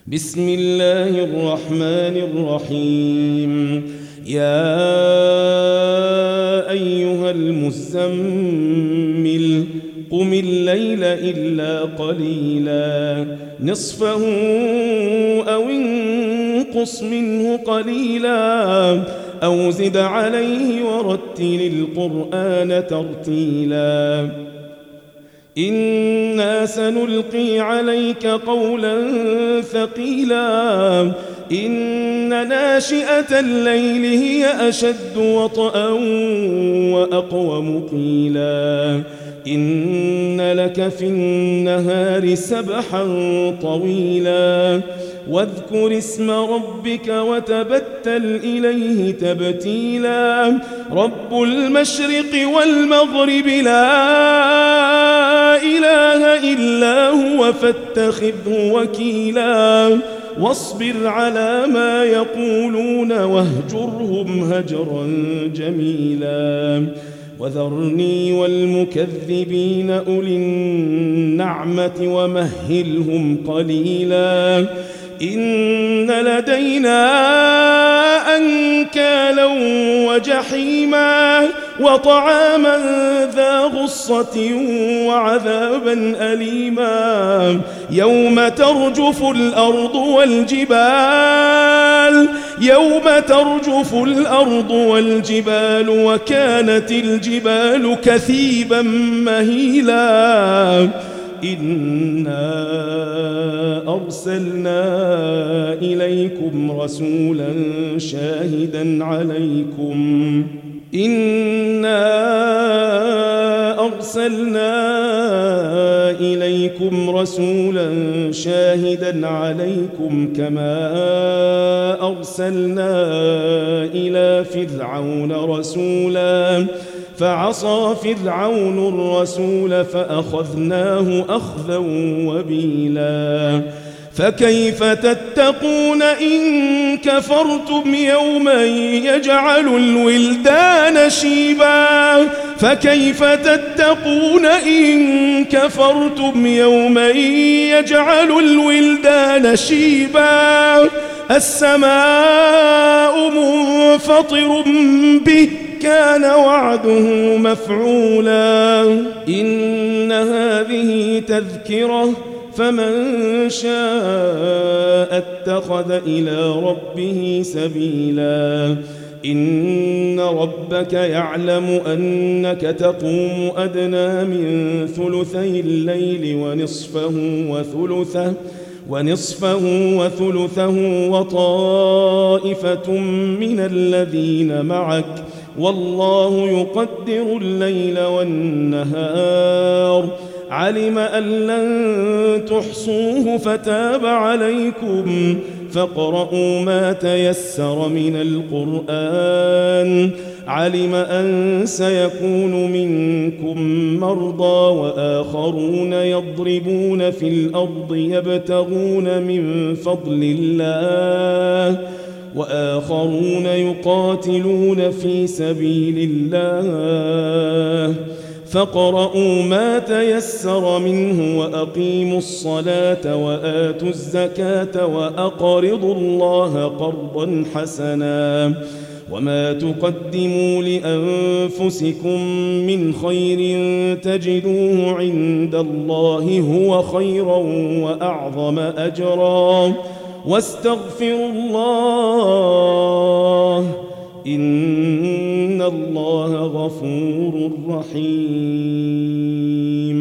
بسم الله الرحمن الرحيم. يا أيها المزمل قم الليل إلا قليلا نصفه أو انقص منه قليلا أو زد عليه ورتل القرآن ترتيلا إنا سنلقي عليك قولا ثقيلا إن ناشئة الليل هي أشد وطئا وأقوم قيلا إن لك في النهار سبحا طويلا واذكر اسم ربك وتبتل إليه تبتيلا رب المشرق والمغرب لا إله إلا هو فاتخذه وكيلا واصبر على ما يقولون واهجرهم هجرا جميلا وذرني والمكذبين أولي النعمة ومهلهم قليلا إن لدينا أنكالا وجحيما وطعاما ذا غصة وعذابا أليما يوم ترجف الأرض والجبال وكانت الجبال كثيبا مهيلا إنا أرسلنا إليكم رسولا شاهدا عليكم كما أرسلنا إلى فرعون رسولا فعصى فرعون الرسول فأخذناه أخذا وبيلا فكيف تتقون إن كفرتم يوما يجعل الولدان شيبا السماء منفطر به كان وعده مفعولا إن هذه تذكرة فمن شاء اتخذ إلى ربه سبيلا إن ربك يعلم أنك تقوم أدنى من ثلثي الليل ونصفه وثلثه وطائفة من الذين معك والله يقدر الليل والنهار علم أن لن تحصوه فتاب عليكم فاقرؤوا ما تيسر من القرآن علم أن سيكون منكم مرضى وآخرون يضربون في الأرض يبتغون من فضل الله وآخرون يقاتلون في سبيل الله فاقرؤوا ما تيسر منه وأقيموا الصلاة وآتوا الزكاة وأقرضوا الله قرضا حسنا وما تقدموا لأنفسكم من خير تجدوه عند الله هو خيرا وأعظم أجرا واستغفروا الله إن الله غفور رحيم.